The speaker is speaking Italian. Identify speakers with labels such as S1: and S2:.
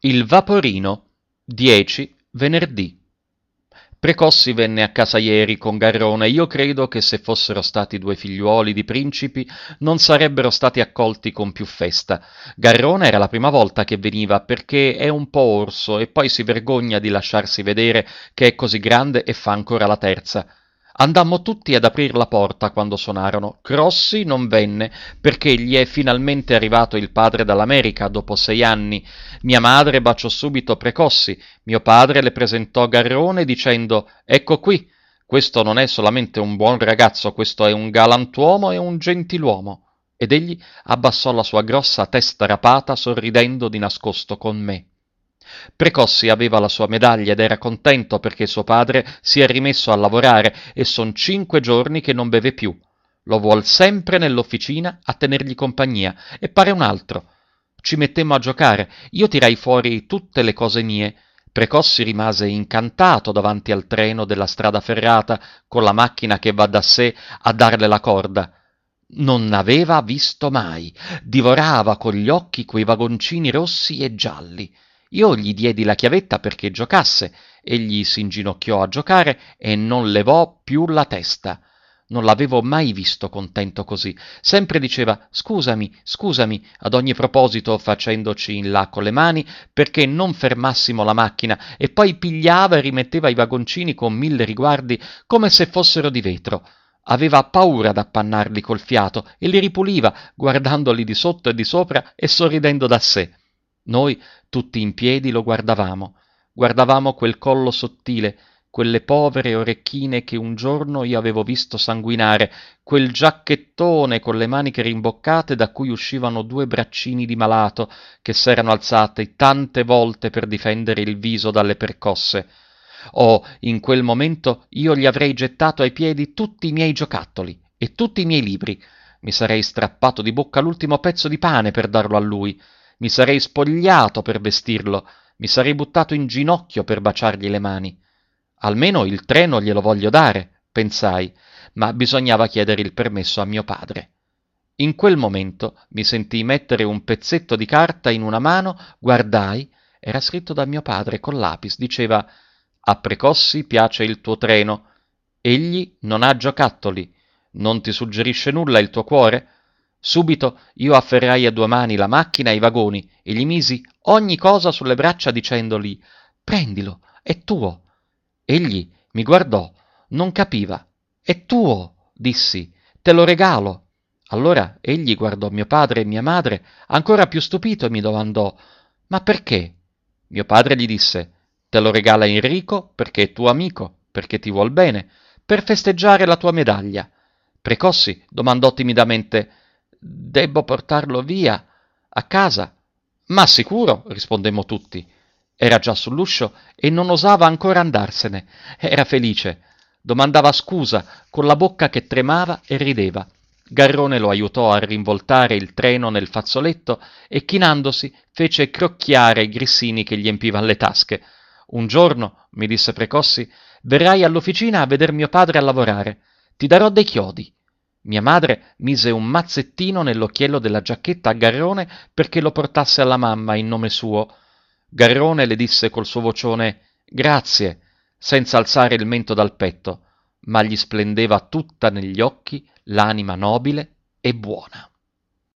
S1: Il Vaporino, 10 venerdì. Precossi venne a casa ieri con Garrone. Io credo che se fossero stati due figliuoli di principi non sarebbero stati accolti con più festa. Garrone era la prima volta che veniva perché è un po' orso e poi si vergogna di lasciarsi vedere che è così grande e fa ancora la terza. Andammo tutti ad aprir la porta quando suonarono. Crossi non venne perché gli è finalmente arrivato il padre dall'America dopo 6 anni. Mia madre baciò subito Precossi. Mio padre le presentò Garrone dicendo: «Ecco qui, questo non è solamente un buon ragazzo, questo è un galantuomo e un gentiluomo». Ed egli abbassò la sua grossa testa rapata sorridendo di nascosto con me. Precossi aveva la sua medaglia ed era contento perché suo padre si è rimesso a lavorare e son 5 giorni che non beve più. Lo vuol sempre nell'officina a tenergli compagnia e pare un altro. Ci mettemmo a giocare, io tirai fuori tutte le cose mie. Precossi rimase incantato davanti al treno della strada ferrata con la macchina che va da sé a darle la corda. Non n'aveva visto mai. Divorava con gli occhi quei vagoncini rossi e gialli. Io gli diedi la chiavetta perché giocasse. Egli si inginocchiò a giocare e non levò più la testa. Non l'avevo mai visto contento così. Sempre diceva scusami, scusami, ad ogni proposito facendoci in là con le mani perché non fermassimo la macchina e poi pigliava e rimetteva i vagoncini con 1000 riguardi come se fossero di vetro. Aveva paura d'appannarli col fiato e li ripuliva guardandoli di sotto e di sopra e sorridendo da sé. Noi tutti in piedi lo guardavamo quel collo sottile, quelle povere orecchine che un giorno io avevo visto sanguinare, quel giacchettone con le maniche rimboccate da cui uscivano 2 braccini di malato che s'erano alzati tante volte per difendere il viso dalle percosse. Oh, in quel momento io gli avrei gettato ai piedi tutti i miei giocattoli e tutti i miei libri. Mi sarei strappato di bocca l'ultimo pezzo di pane per darlo a lui. Mi sarei spogliato per vestirlo. Mi sarei buttato in ginocchio per baciargli le mani. Almeno il treno glielo voglio dare, pensai, ma bisognava chiedere il permesso a mio padre. In quel momento mi sentii mettere un pezzetto di carta in una mano, guardai, era scritto da mio padre col lapis, diceva «A Precossi piace il tuo treno. Egli non ha giocattoli. Non ti suggerisce nulla il tuo cuore?» Subito io afferrai a 2 mani la macchina e i vagoni e gli misi ogni cosa sulle braccia dicendogli «Prendilo, è tuo». Egli mi guardò, non capiva. «È tuo», dissi, «te lo regalo». Allora egli guardò mio padre e mia madre, ancora più stupito, e mi domandò «Ma perché?» Mio padre gli disse «Te lo regala Enrico perché è tuo amico, perché ti vuol bene, per festeggiare la tua medaglia». Precossi domandò timidamente «Debbo portarlo via, a casa?» «Ma sicuro», rispondemmo tutti. Era già sull'uscio e non osava ancora andarsene. Era felice. Domandava scusa, con la bocca che tremava e rideva. Garrone lo aiutò a rinvoltare il treno nel fazzoletto e chinandosi fece crocchiare i grissini che gli empivan le tasche. «Un giorno», mi disse Precossi, «verrai all'officina a veder mio padre a lavorare. Ti darò dei chiodi». Mia madre mise un mazzettino nell'occhiello della giacchetta a Garrone perché lo portasse alla mamma in nome suo. Garrone le disse col suo vocione «Grazie», senza alzare il mento dal petto, ma gli splendeva tutta negli occhi l'anima nobile e buona.